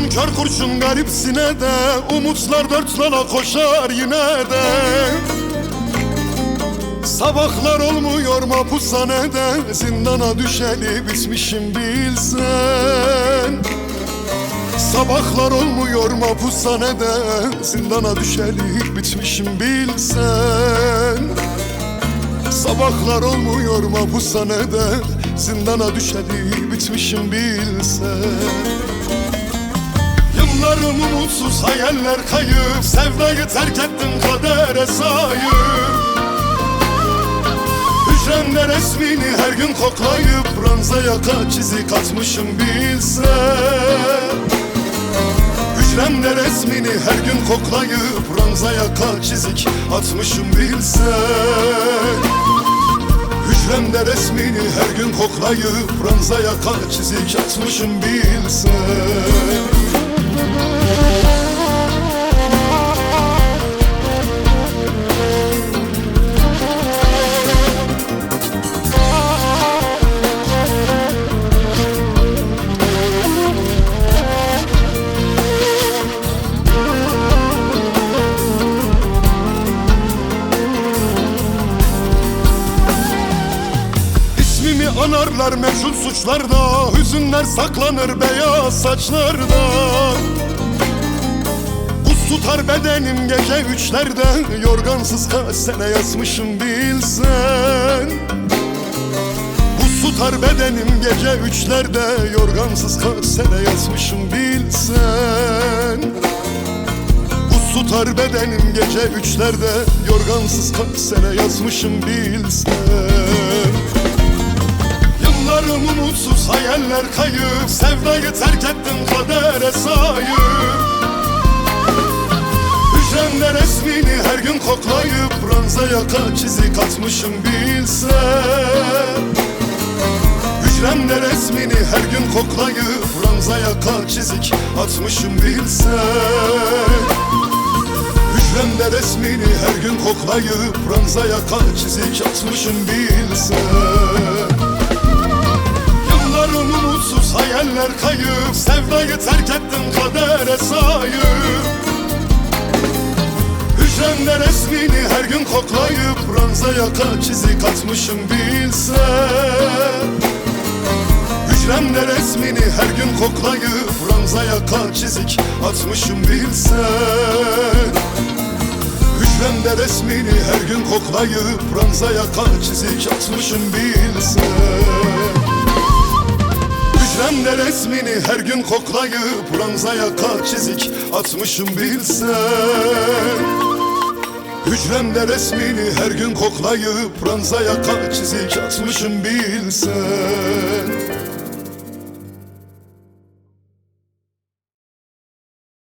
kör kurşun garipsine de, umutlar dört nala koşar yine de. Sabahlar olmuyor mahpushanede, zindana düşeli bitmişim bilsen. Sabahlar olmuyor mahpushanede, zindana düşeli bitmişim bilsen. Sabahlar olmuyor mahpushanede, zindana düşeli bitmişim bilsen. Yıllarım umutsuz, hayaller kayıp, sevdayı terk ettim kadere sayıp. Hücremde resmini her gün koklayıp, ranzaya kaç çizik atmışım bilsen. Hücremde resmini her gün koklayıp, ranzaya kaç çizik atmışım bilsen. Hücremde resmini her gün koklayıp, ranzaya kaç çizik atmışım bilsen. Anarlar meçhul suçlarda, hüzünler saklanır beyaz saçlarda. Buz tutar bedenim gece üçlerde, yorgansız kaç sene yatmışım bilsen. Buz tutar bedenim gece üçlerde, yorgansız kaç sene yatmışım bilsen. Buz tutar bedenim gece üçlerde, yorgansız kaç sene yatmışım bilsen. Yıllarım umutsuz, hayaller kayıp, sevdayı terk ettim kadere sayıp. Hücremde resmini her gün koklayıp, ranzaya kaç çizik atmışım bilsen. Hücremde resmini her gün koklayıp, ranzaya kaç çizik atmışım bilsen. Hücremde resmini her gün koklayıp, ranzaya kaç çizik atmışım bilsen. Yıllarım umutsuz, hayaller kayıp, sevdayı terk ettim kadere sayıp. Hücremde resmini her gün koklayıp, ranzaya kaç çizik atmışım bilsen. Hücremde resmini her gün koklayıp, ranzaya kaç çizik atmışım bilsen. Hücremde resmini her gün koklayıp, ranzaya kaç çizik atmışım bilsen. Hücremde resmini her gün koklayıp, ranzaya kaç çizik atmışım bilsen. Hücremde resmini her gün koklayıp, ranzaya kaç çizik atmışım bilsen.